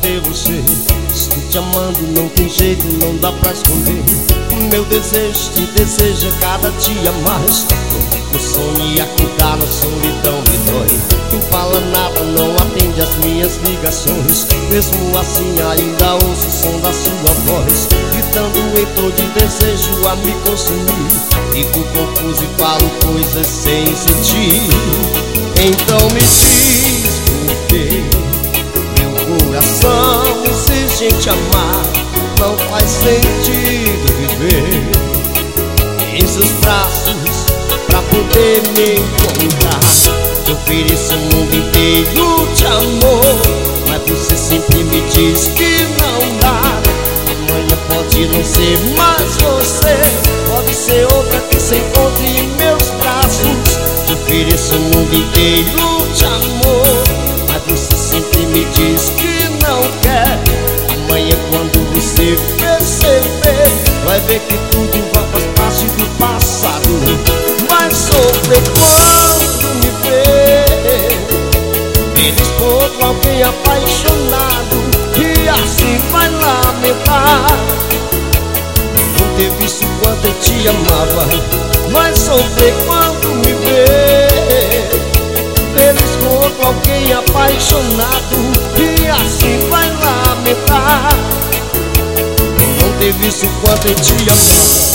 ter você. Estou te amando, não tem jeito, não dá pra esconder. O meu desejo te deseja cada dia mais. O sono e acordar na solidão me dói. Não fala nada, não atende as minhas ligações. Mesmo assim ainda ouço o som da sua voz, gritando em tom de desejo a me consumir. Fico confuso e falo coisas sem sentir. Então me diz por quê meu coração insiste em te amar. Não faz sentido viver em seus braços pra poder me encontrar. Te ofereço o mundo inteiro de amor, mas você sempre me diz que não dá. Amanhã pode não ser mais você, pode ser outra que se encontre em meus braços. Te ofereço o mundo inteiro de amor, mas você sempre me diz que não quer. Amanhã quando você perceber, vai ver que tudo faz parte do passado. Vai sofrer quando me ver feliz por alguém apaixonado, e assim vai lamentar não ter visto quanto eu te amava. Vai sofrer quando me ver feliz por alguém apaixonado, e assim vai lamentar não ter visto quanto eu te amava.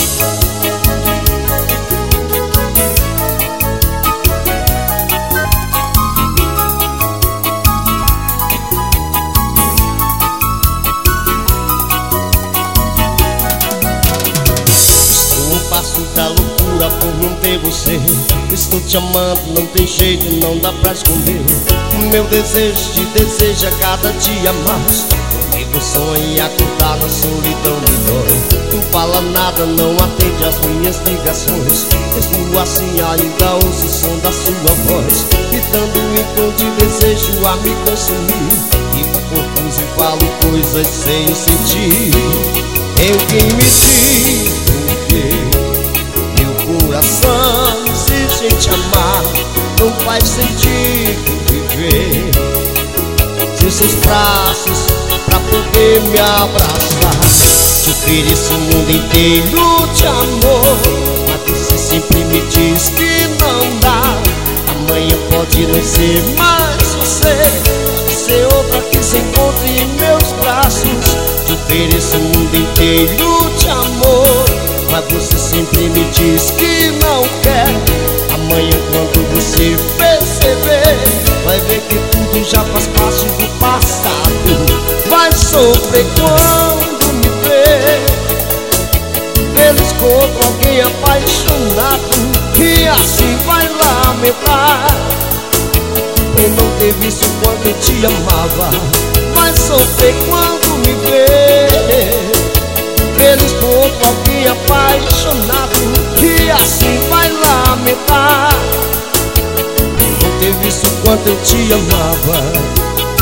Passo da loucura por não ter você. Estou te amando, não tem jeito, não dá pra esconder. O meu desejo te deseja cada dia mais. Comigo sonha e acordar na solidão me dói. Não fala nada, não atende as minhas ligações. Mesmo assim ainda ouço o som da sua voz, gritando em tom de desejo a me consumir. Fico confuso e falo coisas sem sentir. Eu quem me diz por quê meu coração insiste em te amar. Não faz sentido viver sem seus braços pra poder me abraçar. Te ofereço o mundo inteiro de amor, mas você sempre me diz que não dá. Amanhã pode não ser mais você, pode ser outra que se encontre em meus braços. Te ofereço o mundo inteiro de amor, mas você sempre me diz que não quer. Amanhã quando você perceber, vai ver que tudo já faz parte do passado. Vai sofrer quando me ver feliz contra alguém apaixonado, e assim vai lamentar por não ter visto quanto eu te amava. Vai sofrer quando me ver feliz por alguém apaixonado, e assim vai lamentar não ter visto quanto eu te amava.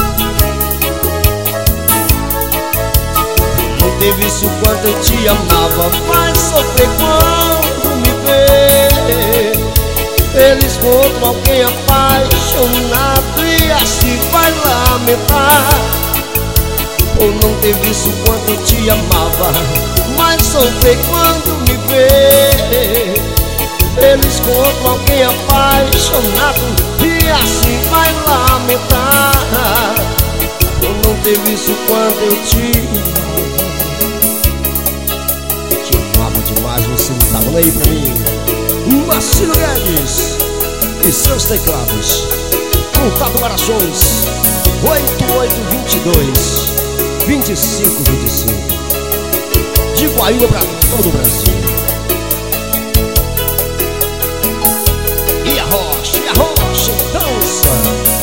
Não ter visto quanto eu te amava. Vai sofrer quando me ver feliz por alguém apaixonado, e assim vai lamentar por não ter visto quanto eu te amava. Vai sofrer quando me ver feliz com alguém apaixonado, e assim vai lamentar por não ter visto quanto eu te amava. Te amava demais, você não tava nem aí pra mim. Marcelo Guedes e seus teclados. Contato Marações 8822-2525, de Guaíba pra todo o Brasil. E a rocha dança.